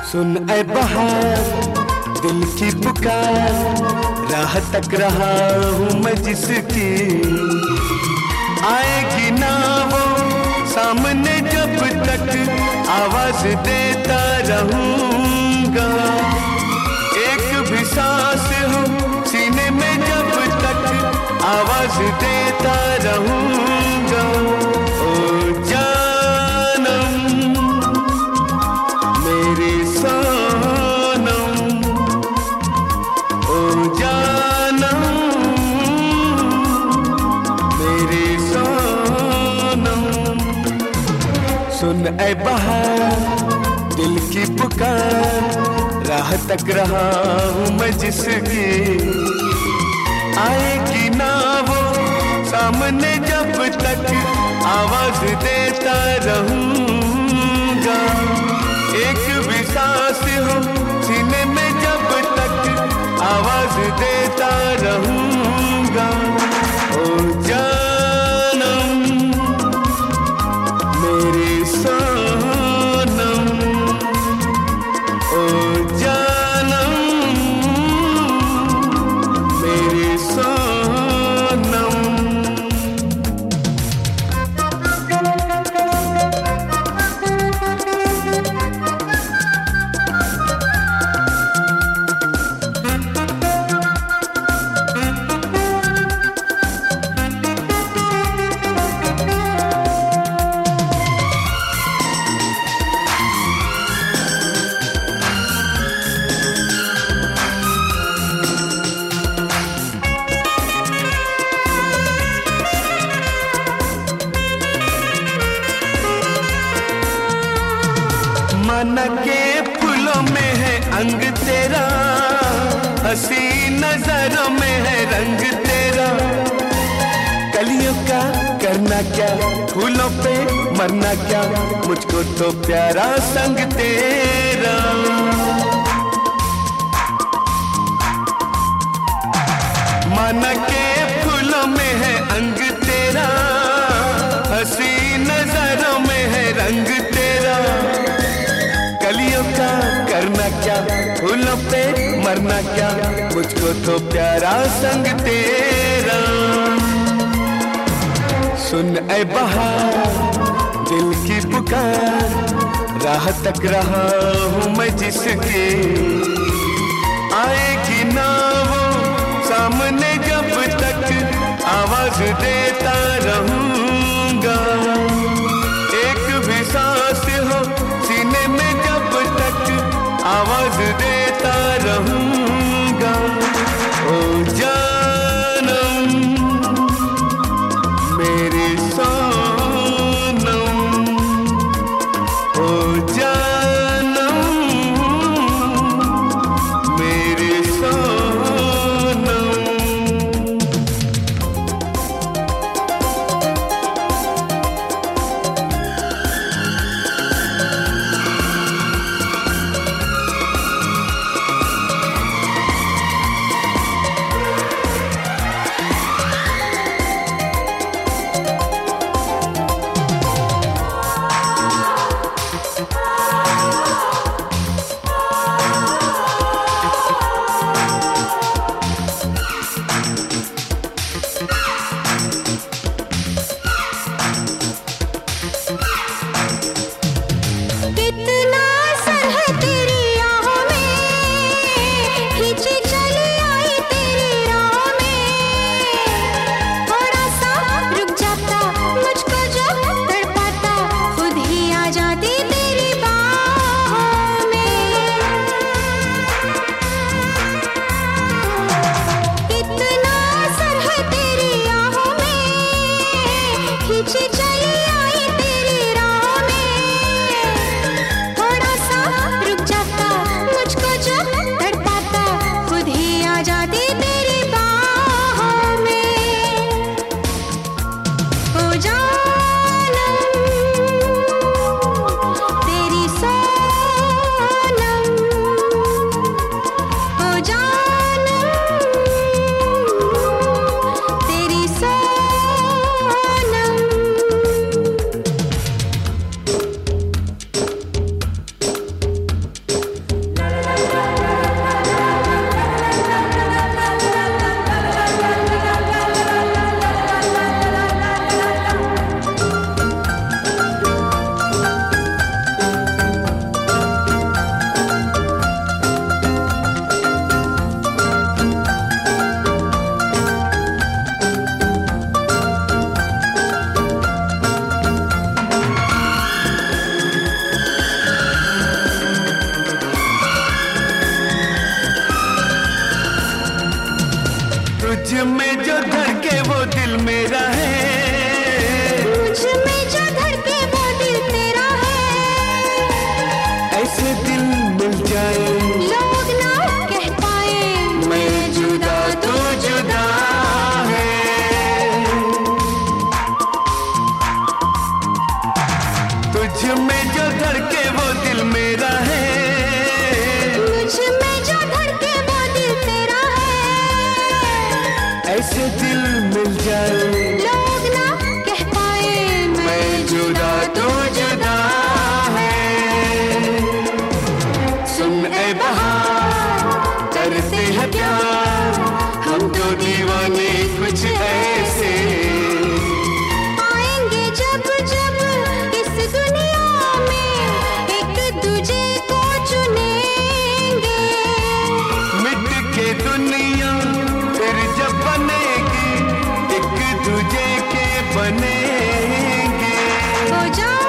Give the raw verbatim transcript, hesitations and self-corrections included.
सुन ऐ बहार दिल की पुकार, राह तक रहा हूँ मैं जिसकी, आएगी ना वो सामने जब तक आवाज देता रहूंगा। एक भी सांस हो सीने में जब तक आवाज देता रहूंगा। ओ जानम मेरी सनम, ओ जानम मेरी सनम। सुन ऐ बहार दिल की पुकार, राह तक रहा हूँ मैं जिसकी, आएगी ना वो सामने जब तक आवाज देता रहूंगा। एक भी सांस हो सीने में जब तक आवाज देता रहूंगा। ओ जानम मेरी सनम, ओ जानम मेरी सनम। माना के फूलों में है अंग तेरा, हंसी नजरों में है रंग तेरा। कलियों का करना क्या, फूलों पे मरना क्या, मुझको तो प्यारा संग तेरा। माना के फूलों में है अंग तेरा, हंसी नजरों में है रंग तेरा। कलियों का करना क्या, फूलों पे मरना क्या, मुझको तो प्यारा संग तेरा। सुन ऐ बहार दिल की पुकार, राह तक रहा हूँ मैं जिसकी, आएगी ना वो सामने जब तक आवाज देता रहूंगा। एक भी सांस हो सीने में जब तक आवाज देता रहूंगा। ओ जानम मेरी सनम, ओ जानम मेरी सनम। तेरी सनम में जो धड़के वो दिल मेरा है, मुझ में जो धड़के वो दिल तेरा है। ऐसे दिल मिल जाए लोग ना कह पाए मैं जुदा तो जुदा है। सुन ए बहार करते हैं प्यार, हम तो दीवाने कुछ ऐसे। आएंगे जब जब इस दुनिया में एक दूजे को चुनेंगे। मिट के दुनिया फिर जब बनेगी, एक दूजे के बनेंगे। हो जाओ